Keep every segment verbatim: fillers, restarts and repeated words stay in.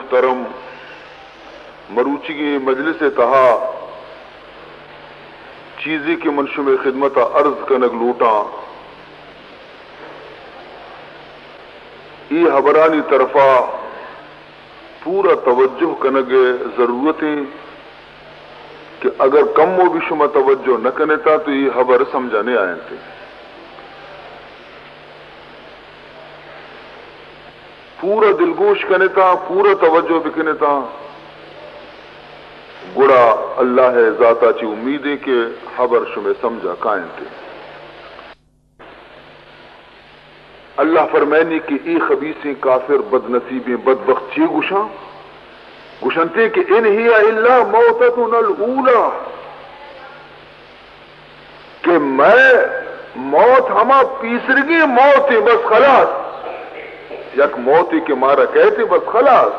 محترم مروچی کی مجلس تہا چیزی کے منشم خدمت عرض کنگ لوٹاں ای حبرانی طرفا پورا توجہ کنگ ضرورتیں کہ اگر کم و بھی شما توجہ نہ کنتا تو یہ خبر سمجھانے آئے تھے. پورا دلگوش کنتا پورا توجہ بکنتا گڑا اللہ ذاتا چی امیدیں کہ خبر شما سمجھا قائم تھے. اللہ فرمائنی کہ ای خبیثیں کافر بدنصیبیں بدبخت چی گشاں گشنتے کہ ان ہی الا موتتنا الاولا کہ میں موت ہما پیسرگی موت ہے بس خلاص یک موت کے مارا کہتے بس خلاص.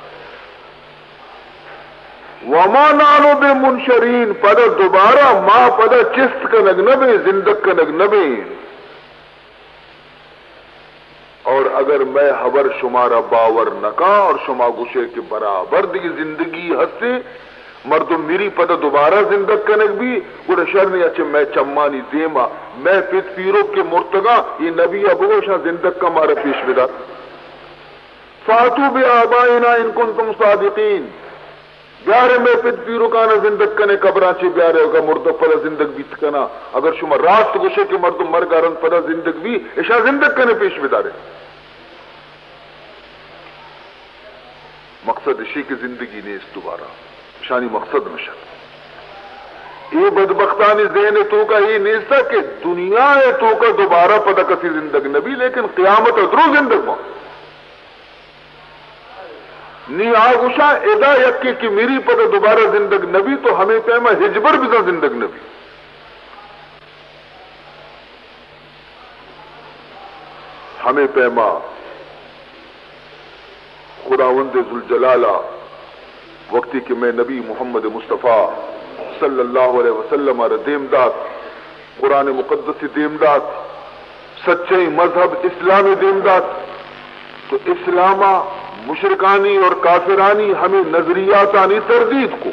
وما نانو بے منشرین پدا دوبارہ ما پدا چست کا نگنبے زندگ کا نگنبے. اور اگر میں خبر شمارا باور نکا اور شما گوشے کے برابر دی زندگی ہستے مردم میری پتہ دوبارہ زندگ کنک بھی گوڑا شرنی اچھے میں چمانی دیما میں پت پیرو کے مرتگا یہ نبی ابوشا زندگ کا مارا پیش بدا. فاتو بی آبائنا ان کنتم صادقین بیارے میں پت پیرو کانا زندگ کنے قبرانچے بیارے ہوگا مردگ پدا زندگ بیت کنا اگر شما راست گوشے کے مردم مرگارن پدا زندگ بھی اشا زندگ کنے پیش بدا رہے. مقصد اشی کی زندگی نے اس دوبارہ شانی مقصد نشد یہ بدبختانی ذہن تو کا یہ نیستا کہ دنیا ہے تو کا دوبارہ پدا کسی زندگ نبی لیکن قیامت ادرو زندگ ماں نی آگوشا ادا یکی کہ میری پتہ دوبارہ زندگ نبی تو ہمیں پیما ہجبر بھی زندگ نبی. ہمیں پیما خداوند ذوالجلالہ وقتی کہ میں نبی محمد مصطفیٰ صلی اللہ علیہ وسلم اور دیمداد قرآن مقدس دیمداد سچے مذہب اسلامی دیمداد تو اسلامہ مشرکانی اور کافرانی ہمیں نظریاتانی تردید کو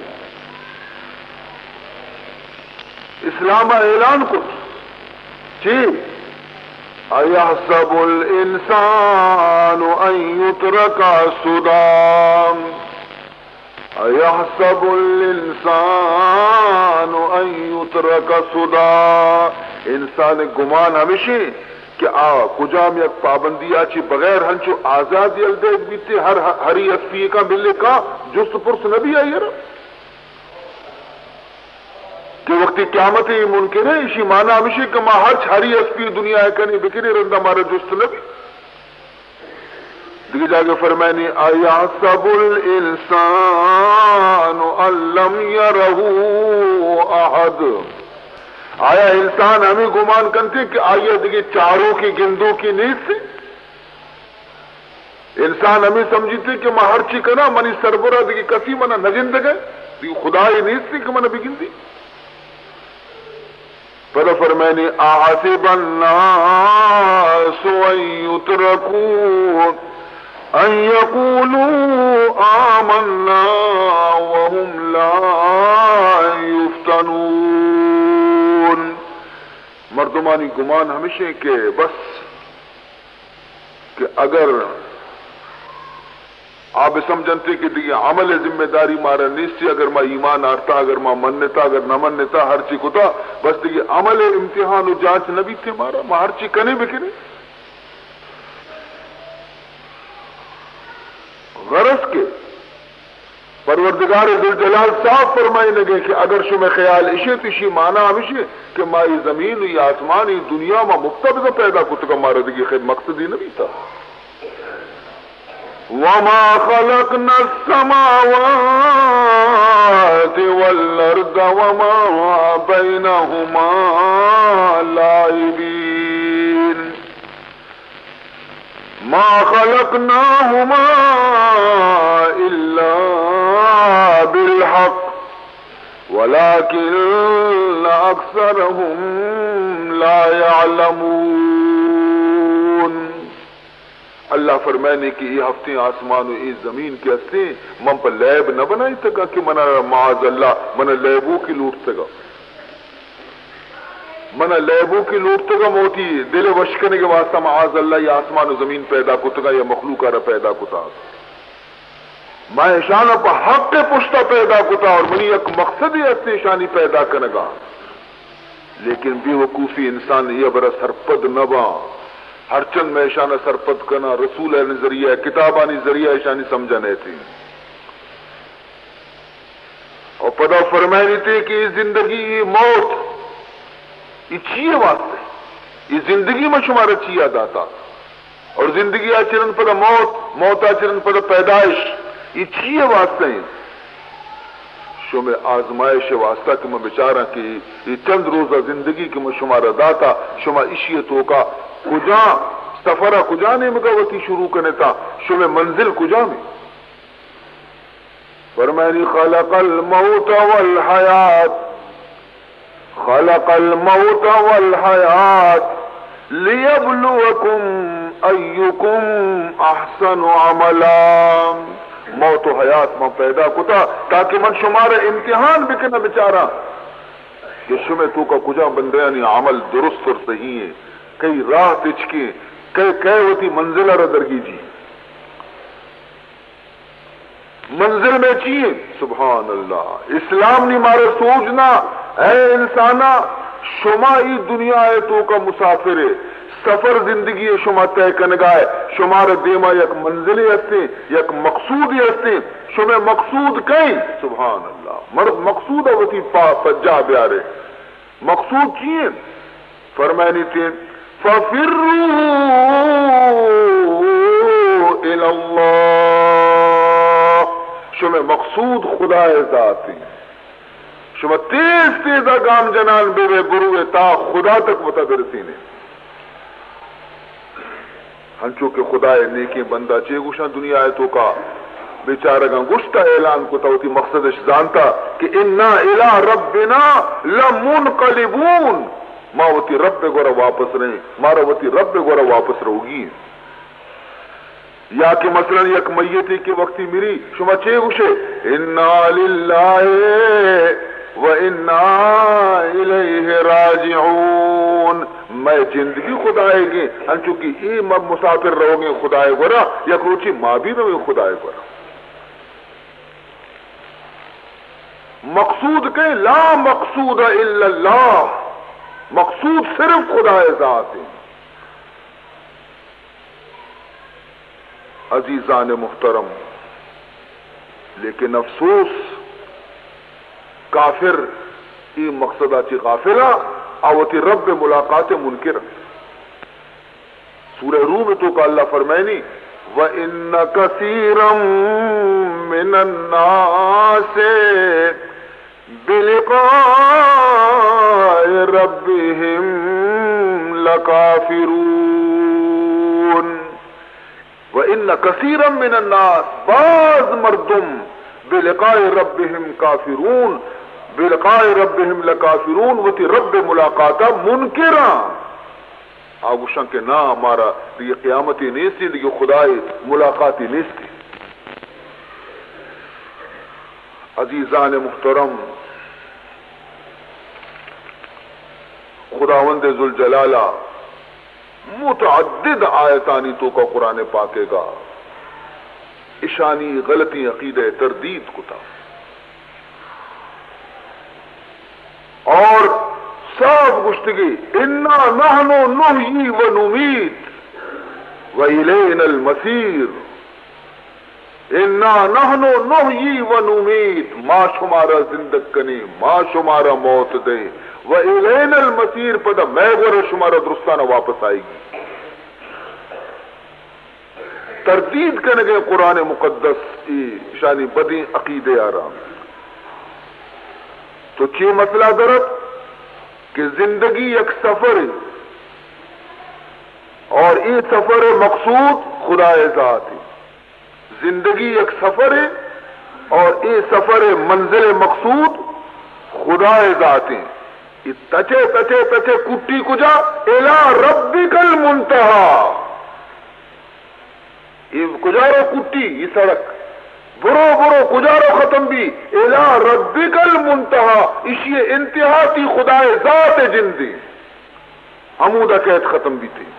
اسلام اعلان کو چی ایحسب الانسان ان یترک سدی ایحسب الانسان ان یترک سدی انسان گمان ہمیشہ کہ آ کجام یک پابندی آچی بغیر ہنچو آزادی الدیگ بیتے ہر ہری اسفی کا ملے کا جست پرس نبی آئی ہے کہ وقتی قیامت ہی ممکن ہے اسی معنی ہمیشہ کہ ما ہر ہری اسفی دنیا ہے کنی بکری رندہ ہمارا جست نبی. دیکھ جاگے فرمائنی ایحسب الانسان ان لم یرہ احد آیا انسان ہمیں گمان کرتے کہ آئیے دیکھیں چاروں کی گندوں کی نیت سے انسان ہمیں سمجھتے کہ میں ہر چی کنا منی سربرہ دیکھیں کسی منا نجند گئے دیکھیں خدا ہی نیت سے کہ منا بگن دی. پر فرمائنی احسب الناس ان یترکون ان یقولوا آمنا وهم لا یفتنون. مردمانی گمان ہمیشہ کہ بس کہ اگر آپ سمجھنتے کہ دیکھیں عمل ذمہ داری مارا نیستی اگر ما ایمان آرتا اگر ما منتا اگر نہ منتا ہر چی کتا بس دیکھیں عمل امتحان و جانچ نبی تھے مارا ما ہر چی کنے بکنے غرض کے پروردگار ذوالجلال صاف فرمائی لگے کہ اگر شما خیال اشے تشی مانا ہمیشہ کہ مائی زمین یا آسمان ای دنیا ما مقتبض پیدا کتا مارا دیگی خیر مقصدی نبی تھا. وما خلقنا السماوات والارض وما بینہما لاعبین ما خلقناہما الا بالحق ولكن اکثرهم لا يعلمون. اللہ فرمائنے کی یہ ہفتے آسمان و یہ زمین کے ہستے من پر لیب نہ بنائی تگا کہ منا معاذ اللہ منا لیبو کی لوٹ تگا منا لیبو کی لوٹ تگا موتی دل وشکنے کے واسطہ معاذ اللہ یہ آسمان و زمین پیدا کتگا یا مخلوقہ را پیدا کتا میں شانہ پا حق کے پشتہ پیدا کتا اور منی ایک مقصد ہی ہستے شانی پیدا کنگا لیکن بے وقوفی انسان یہ برا سرپد نبا ہر چند میں شانہ سرپد کنا رسول ہے ذریعہ کتابانی ذریعہ شانی سمجھنے تھی اور پدا فرمائنی تھی کہ یہ زندگی یہ موت یہ چیئے واسطے یہ زندگی میں شمارا چیئے داتا اور زندگی آچرن پدا موت موت آچرن پدا پیدائش یہ چیئے واسطے ہیں شو میں آزمائش واسطہ کہ میں بچارہ کی یہ چند روزہ زندگی کی میں شمارا داتا شما اشیتوں کا کجا سفرہ کجا نے مگوتی شروع کرنے تا شو میں منزل کجا میں فرمائنی خلق الموت والحیات خلق الموت والحیات لیبلوکم ایکم احسن عملا موت و حیات میں پیدا کتا تاکہ من شمار امتحان بکنا بچارا کہ شمع تو کا کجا بندیانی عمل درست اور صحیح ہے کئی راہ تچکے کئی کئی ہوتی منزل اور درگی جی منزل میں چیئے سبحان اللہ اسلام نہیں مارے سوچنا اے انسانا شما ای دنیا ہے تو کا مسافر ہے سفر زندگی شما طے کنگائے شمار دیما یک منزلی ہستے یک مقصودی ہستے شما مقصود کئی سبحان اللہ مرد مقصود ہوتی پجا بیارے مقصود چیئے فرمائنی تھی فَفِرُّوا إِلَى اللَّهِ شما مقصود خدا ذاتی شما تیز تیزا گام جنان بے بے بروے تا خدا تک متا برسینے ہنچو کہ خدا نیکی بندہ چے گوشا دنیا ہے تو کا بیچارگاں گشتا اعلان کو تاوتی مقصدش جانتا کہ انا الہ ربنا لمنقلبون ماں وتی رب گورا واپس رہے مارا وتی رب گورا واپس رہو گی یا کہ مثلا یک میتی کی وقتی میری شما چے گوشے انا للہ و انا الیہ راجعون میں زندگی خدائے گے ہن چونکہ ای مسافر رہو گے خدائے گورا یا کروچی ماں بھی رہو خدائے گورا مقصود کہ لا مقصود الا اللہ مقصود صرف خدا ذات ہے عزیزان محترم لیکن افسوس کافر ای مقصدہ چی غافلہ آوتی رب ملاقات منکر سورہ روم تو کا اللہ فرمائنی وَإِنَّ كَثِيرًا مِّنَ النَّاسِ بِلِقَاءِ رَبِّهِمْ لَكَافِرُونَ وَإِنَّ كَثِيرًا مِّنَ النَّاسِ بعض مردم بِلِقَاءِ رَبِّهِمْ كَافِرُونَ بِلِقَاءِ رَبِّهِمْ لَكَافِرُونَ وَتِ رب ملاقاتا منکرا آگوشن کہ نا ہمارا یہ قیامتی نیستی لیکن خدای ملاقاتی نیستی عزیزان محترم خداوند ذوالجلالہ متعدد آیتانی تو کا قرآن پاکے گا اشانی غلطی عقیدہ تردید کتا اور صاف گشتگی انا نحن نحیی و نمیت و الینا المصیر انا نحن نحیی و نمیت ما شمارا زندگ کنی ما شمارا موت دے و الینا المصیر پدا میں گورا شمارا درستانہ واپس آئے گی تردید کرنے گئے قرآن مقدس شانی بدی عقیدے آرام تو چی مسئلہ درد کہ زندگی ایک سفر ہے اور یہ سفر مقصود خدا ذات ہے زندگی ایک سفر ہے اور یہ سفر منزل مقصود خدا ذات ہے یہ تچے تچے تچے کٹی کجا الی ربک المنتہا یہ کجارو کٹی یہ سڑک برو برو کجارو ختم بھی الا ربک المنتہا اسی انتہا تھی خدا ذات جندی حمودہ قید ختم بھی تھی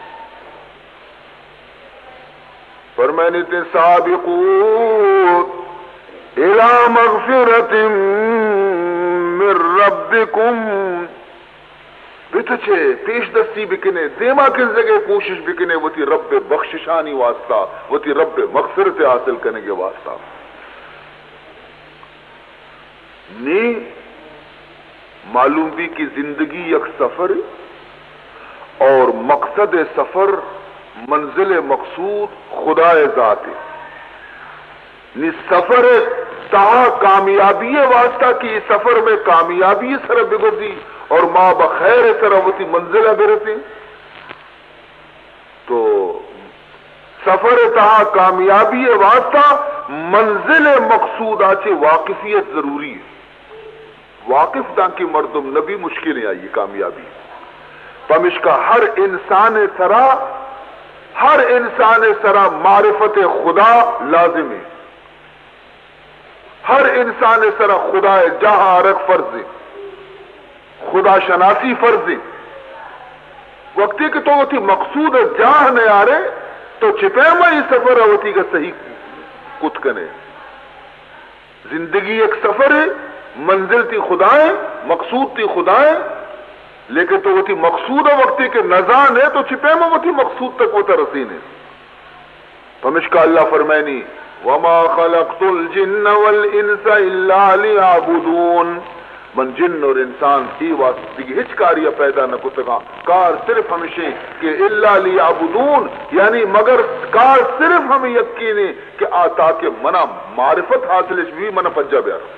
فرمائنی تے سابقون الى مغفرت من ربکم بتچے پیش دستی بکنے دیما کس جگہ کوشش بکنے وہ تھی رب بخششانی واسطہ وہ تھی رب مغفرت حاصل کرنے کے واسطہ نی معلوم بھی کہ زندگی ایک سفر اور مقصد سفر منزل مقصود خدا ذات ہے نی سفر تہا کامیابی واسطہ کی سفر میں کامیابی سر بگردی اور ماں بخیر سروتی منزلہ برسی تو سفر تہا کامیابی واسطہ منزل مقصود آچے واقفیت ضروری ہے واقف دان کی مردم نبی مشکل آئی کامیابی پمش کا ہر انسان سرا ہر انسان سرا معرفت خدا لازم ہے ہر انسان سرا خدا جہاں رکھ فرض ہے خدا شناسی فرض ہے وقتی کہ تو وہ تھی مقصود جاہ نہ آ رہے تو چھپے میں یہ سفر ہوتی کا صحیح کت کنے زندگی ایک سفر ہے منزل تھی خدائیں مقصود تھی خدائیں لیکن تو وہ تھی مقصود وقتی کے نزان ہے تو چھپے میں وہ تھی مقصود تک وہ ترسین ہے پمشکا اللہ فرمائنی وما خلقت الجن والانس الا ليعبدون من جن اور انسان کی واسطے ہچ کاریہ پیدا نہ کتگا کار صرف ہمیشہ کہ الا لیعبدون یعنی مگر کار صرف ہمیں یقین ہے کہ آتا کہ منا معرفت حاصل بھی منا پجا بیارا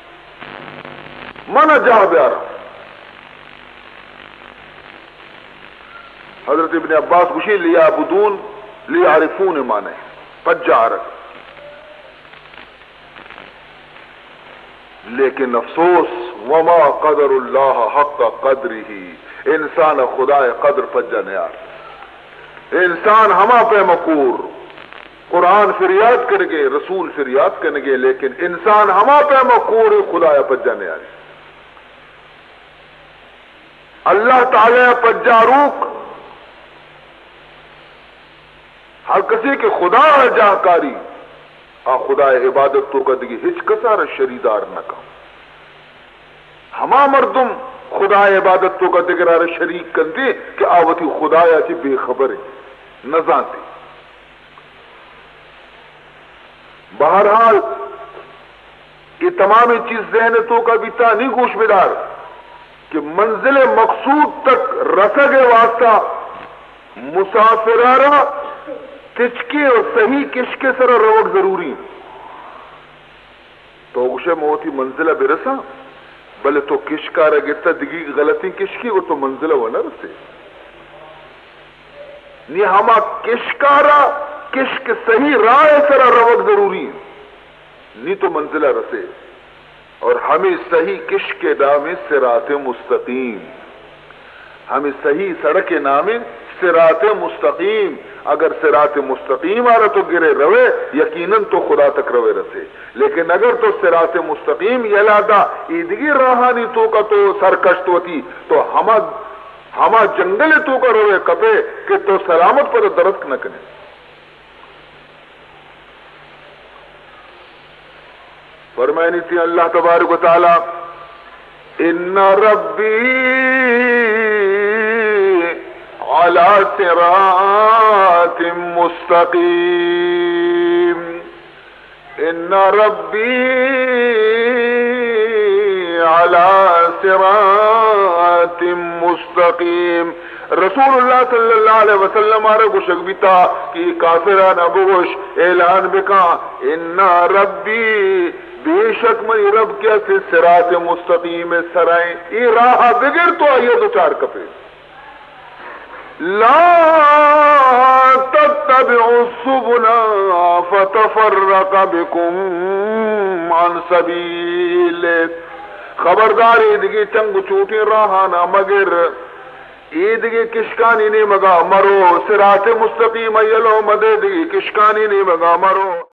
منا جا بیارا حضرت ابن عباس گوشی لیعبدون لیعرفون مانے پجا عرق لیکن افسوس وما قدر اللہ حق قدری انسان خدا قدر پجا نیار انسان ہما پہ مقور قرآن فریاد کر گے رسول فریاد کر گے لیکن انسان ہما پہ مقور خدا پجا نیار اللہ تعالی پجا روک ہر کسی کے خدا جاکاری آ خدا عبادت تو کدگی ہچ کسار شریدار نہ کا ہما مردم خدا عبادت تو کدگرار شریک کندے کہ آوتی خدا یا چی بے خبر ہے نزانتی بہرحال یہ تمام چیز ذہنتوں کا بھی تا نہیں گوش بدار کہ منزل مقصود تک رسگ واسطہ مسافرارہ کچکے اور صحیح کشکے سر روڈ ضروری تو اسے موتی منزلہ بے رسا بلے تو کشکا رگتا دگی غلطی کشکی وہ تو منزلہ وہ نہ رسے نی ہما کشکارا کشک صحیح رائے سر روڈ ضروری نی تو منزلہ رسے اور ہمیں صحیح کشک نام صراط مستقیم ہمیں صحیح سڑک نام صراط مستقیم اگر صراط مستقیم آ رہا تو گرے روے یقیناً تو خدا تک روے رسے لیکن اگر تو صراط مستقیم یلادا ایدگی راہانی تو کا تو سرکشت ہوتی تو ہما ہما جنگل تو کا روے کپے کہ تو سلامت پر درست نہ کرے فرمائنی تھی اللہ تبارک و تعالی ان ربی على صراط مستقيم ان ربي على صراط مستقيم رسول اللہ صلی اللہ علیہ وسلم آرہ گوشک بیتا کہ کافران ابوش اعلان بکا ان ربی بے شک منی رب کیا سے صراط مستقیم سرائیں ای راہ بگر تو آئیے دو چار کپے لا تتبعوا السبل فتفرق بكم عن سبيله خبرداری دگی چنگ چوٹی راہانا مگر عیدگی کشکانی نے مگا مرو، صراط مستقیم ایلو مدد کشکانی نے مگا مرو.